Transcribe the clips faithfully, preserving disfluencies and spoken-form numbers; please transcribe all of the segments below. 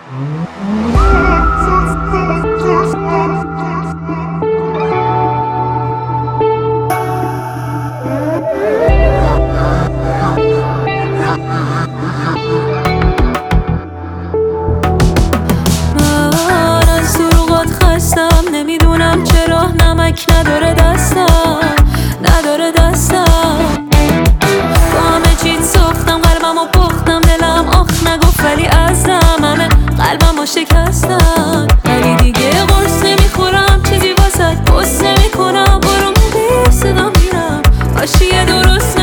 نمیدونم چرا نمک نداره دستم، نداره دستم. با همه چیز ساختم، قلبم و پختم، دلم آخ نگفت ولی ازم همه قلبم رو شکستن. ولی دیگه قرص نمیخورم، چیزی واسه بس نمیکنم، برو میدی صدا میرم، آشیه درست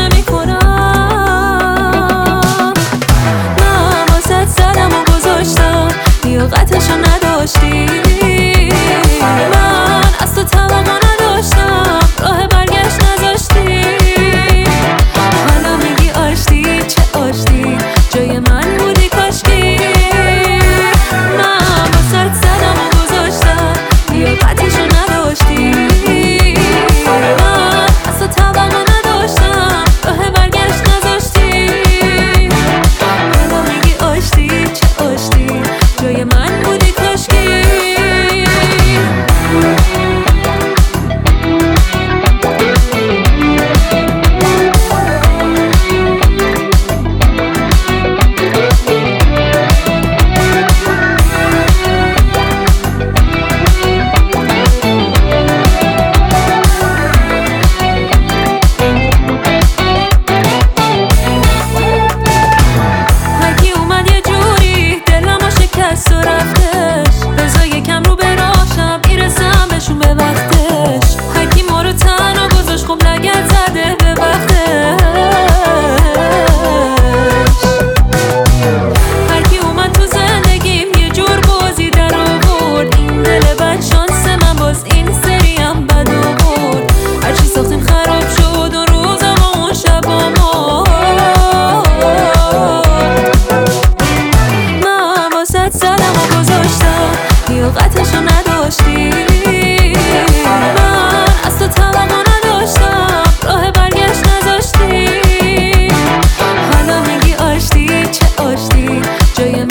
نمیکنم. من واسه زدم و گذاشتم، لیاقتشو نداشتی. من از تو توقع نداشتم، راه برگشت نذاشتی. حالا میگی آشتی، چه آشتی، جای من بودی کاشکی. من با سرت زدم و گذاشتم، لیاقتشو نداشتی. من از تو توقع نداشتم، راه برگشت نذاشتی. حالا میگی آشتی، چه آشتی، جای من بودی کاشکی. لیاقتشو نداشتی. من از تو توقع نداشتم، راه برگشت نذاشتی. حالا میگی آشتی، چه آشتی، جای